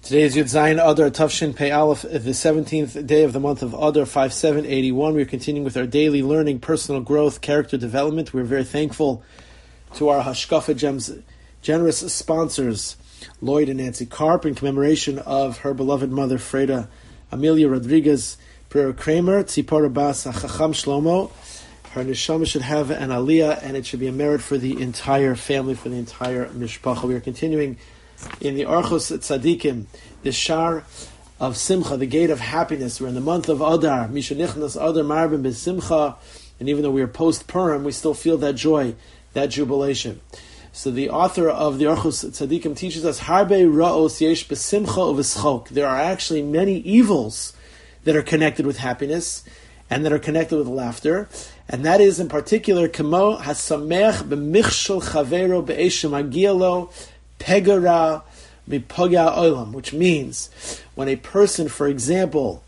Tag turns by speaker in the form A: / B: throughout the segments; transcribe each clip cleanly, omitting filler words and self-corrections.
A: Today is Yud Zayin Adar Tafshin Pei Aleph, the 17th day of the month of Adar 5781. We are continuing with our daily learning, personal growth, character development. We're very thankful to our Hashkafa Gems generous sponsors, Lloyd and Nancy Karp, in commemoration of her beloved mother, Freda Amelia Rodriguez Pereira Kramer, Tzipora Bas Chacham Shlomo. Her neshama should have an aliyah, and it should be a merit for the entire family, for the entire mishpacha. We are continuing in the Orchos Tzadikim, the Shar of Simcha, the gate of happiness. We're in the month of Adar, Misha Nichnas Adar Marbim B'Simcha, and even though we are post-Purim, we still feel that joy, that jubilation. So the author of the Orchos Tzadikim teaches us, Harbe Ra'os Yesh B'Simcha U'V'Schok. There are actually many evils that are connected with happiness, and that are connected with laughter, and that is in particular, Kamo Hasameach B'Michshel Chavero B'Eshem Agialo Pegara mipoga olam, which means when a person, for example,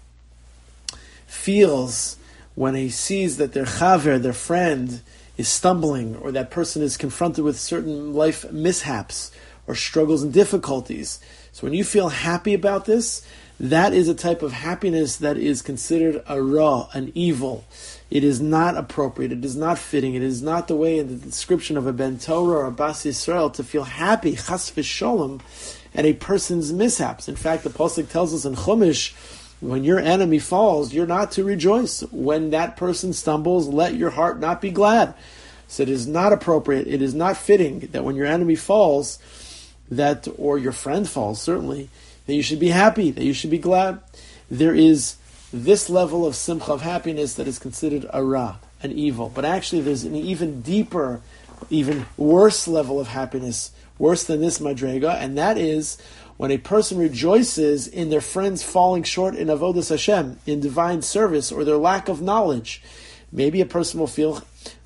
A: feels when he sees that their chaver, their friend, is stumbling, or that person is confronted with certain life mishaps or struggles and difficulties. So when you feel happy about this, that is a type of happiness that is considered a ra, an evil. It is not appropriate. It is not fitting. It is not the way in the description of a Ben Torah or a Bas Yisrael to feel happy, chas v'sholem, at a person's mishaps. In fact, the Pasuk tells us in Chumash, when your enemy falls, you're not to rejoice. When that person stumbles, let your heart not be glad. So it is not appropriate. It is not fitting that when your enemy falls, that, or your friend falls, certainly, that you should be happy, that you should be glad. There is this level of simcha, of happiness, that is considered a ra, an evil. But actually there's an even deeper, even worse level of happiness, worse than this madrega, and that is when a person rejoices in their friends falling short in avodas Hashem, in divine service, or their lack of knowledge. Maybe a person will feel,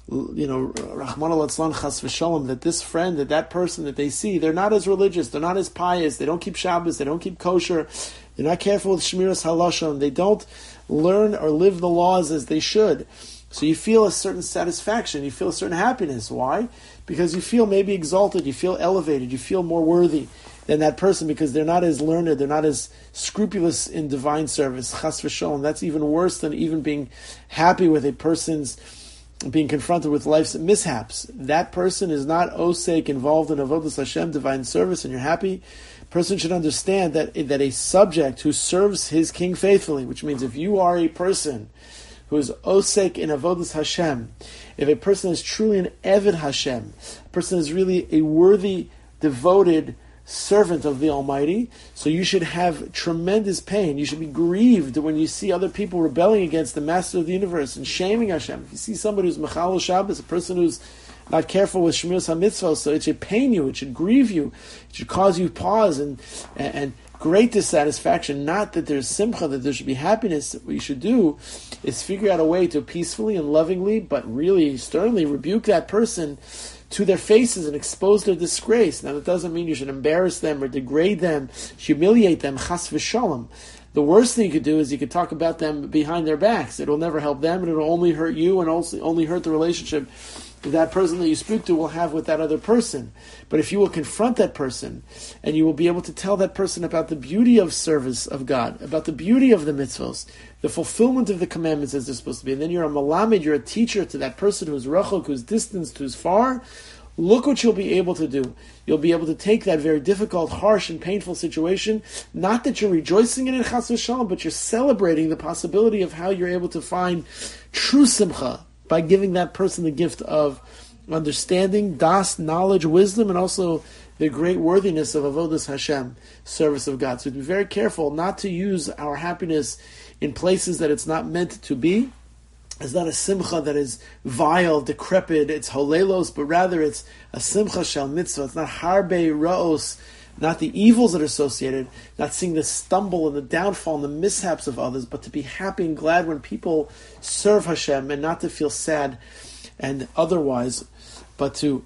A: Rahman al-Atzlan chas v'shalom, that this friend, that person that they see, they're not as religious, they're not as pious, they don't keep Shabbos, they don't keep kosher, they're not careful with Shmiras Halashon, they don't learn or live the laws as they should. So you feel a certain satisfaction, you feel a certain happiness. Why? Because you feel maybe exalted, you feel elevated, you feel more worthy than that person because they're not as learned, they're not as scrupulous in divine service. Chas v'shalom. That's even worse than even being happy with a person's being confronted with life's mishaps. That person is not osek, involved in avodas Hashem, divine service, and you're happy. Person should understand that a subject who serves his king faithfully, which means if you are a person who is osek in avodas Hashem, if a person is truly an eved Hashem, a person is really a worthy, devoted servant of the Almighty, so you should have tremendous pain. You should be grieved when you see other people rebelling against the Master of the universe and shaming Hashem. If you see somebody who's mechal Shabbos, a person who's not careful with Shmiras HaMitzvah, so it should pain you, it should grieve you, it should cause you pause and great dissatisfaction. Not that there's simcha, that there should be happiness. What you should do is figure out a way to peacefully and lovingly, but really sternly rebuke that person to their faces and expose their disgrace. Now that doesn't mean you should embarrass them or degrade them, humiliate them, chas v'shalom. The worst thing you could do is you could talk about them behind their backs. It will never help them, and it will only hurt you and also only hurt the relationship that person that you speak to will have with that other person. But if you will confront that person, and you will be able to tell that person about the beauty of service of God, about the beauty of the mitzvos, the fulfillment of the commandments as they're supposed to be, and then you're a malamed, you're a teacher to that person who's rachok, who's distanced, who's far, look what you'll be able to do. You'll be able to take that very difficult, harsh, and painful situation, not that you're rejoicing in it, chas v'shalom, but you're celebrating the possibility of how you're able to find true simcha, by giving that person the gift of understanding, das, knowledge, wisdom, and also the great worthiness of avodas Hashem, service of God. So be very careful not to use our happiness in places that it's not meant to be. It's not a simcha that is vile, decrepit, it's holelos, but rather it's a simcha shel mitzvah. It's not harbe ra'os, not the evils that are associated, not seeing the stumble and the downfall and the mishaps of others, but to be happy and glad when people serve Hashem, and not to feel sad and otherwise, but to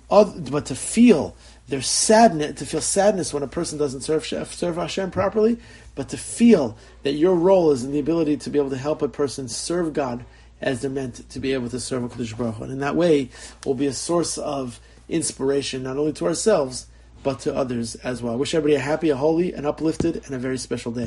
A: feel their sadness, to feel sadness when a person doesn't serve Hashem properly, but to feel that your role is in the ability to be able to help a person serve God as they're meant to be able to serve HaKadosh Baruch Hu. And in that way, will be a source of inspiration, not only to ourselves, but to others as well. I wish everybody a happy, a holy, an uplifted, and a very special day.